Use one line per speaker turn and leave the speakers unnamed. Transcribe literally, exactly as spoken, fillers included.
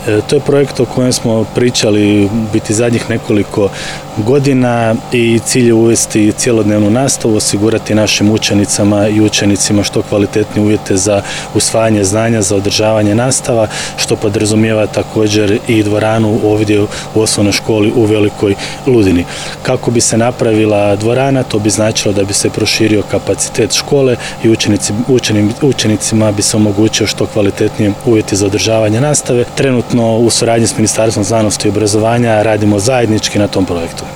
To je projekt o kojem smo pričali biti zadnjih nekoliko godina i cilj je uvesti cjelodnevnu nastavu, osigurati našim učenicama i učenicima što kvalitetnije uvjete za usvajanje znanja, za održavanje nastava, što podrazumijeva također i dvoranu ovdje u osnovnoj školi u Velikoj Ludini. Kako bi se napravila dvorana, to bi značilo da bi se proširio kapacitet škole i učenici, učenim, učenicima bi se omogućio što kvalitetnije uvjeti za održavanje nastave. Trenutno u suradnji s Ministarstvom znanosti i obrazovanja radimo zajednički na tom projektu.